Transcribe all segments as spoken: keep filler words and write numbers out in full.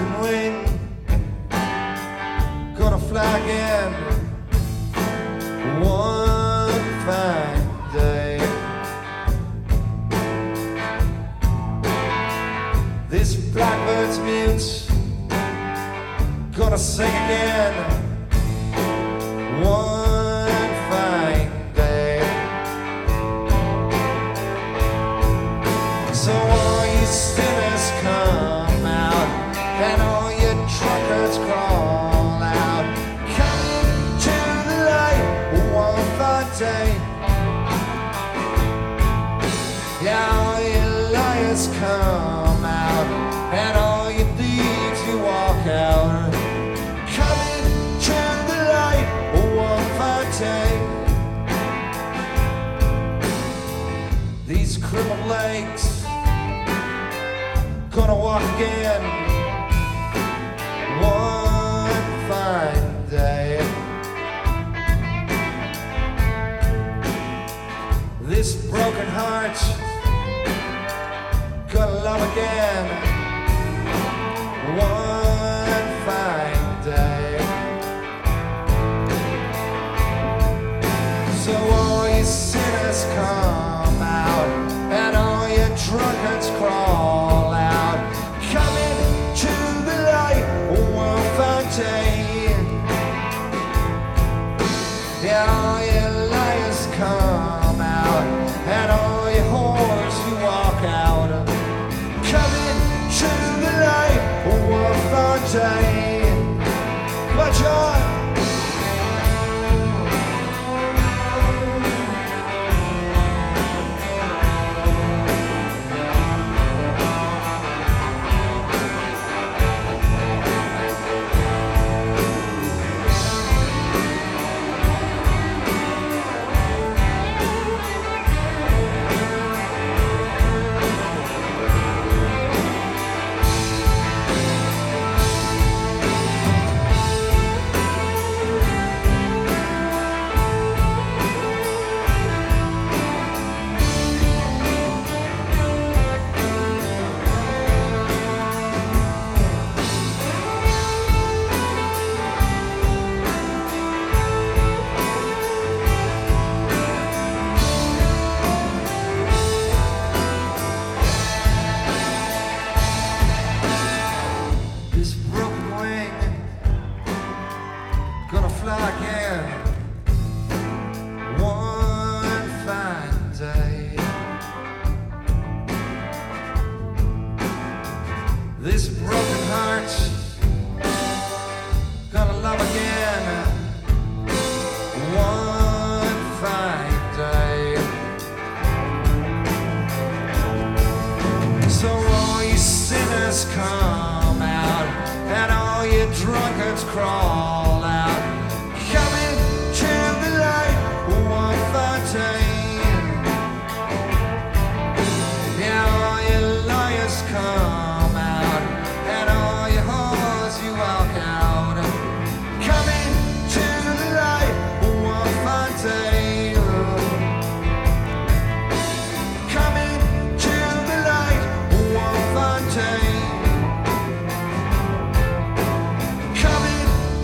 broken wing, gonna fly again one fine day. This blackbird's mute, gonna sing again one fine day. So all you sinners come out, and all you drunkards crawl out. Come into the light one fine day. Yeah, all you liars come out, and all you thieves you walk out. Come into the light one fine day. These crippled legs gonna walk again one fine day. This broken heart gonna love again one fine day. So all you sinners come out, and all you drunkards crawl out. Come into the light one fine day. Yeah, all you liars come out, and all you whores who walk out. Come into the light one fine day. Come on, John. Gonna fly again one fine day. This broken heart gonna love again one fine day. So all you sinners come out, and all you drunkards crawl out. Come into the light one fine day. Yeah, all you liars come out, and all you whores you walk out. Come into the light one fine day. Come into the light one fine day. Come into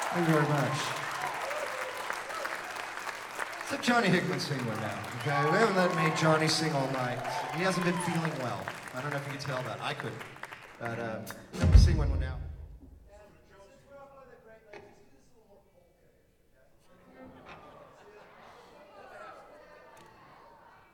Thank you very much. Let's let Johnny Hickman sing one now, okay? We haven't let me Johnny sing all night. He hasn't been feeling well. I don't know if you can tell that. I couldn't. But uh, let me sing one now.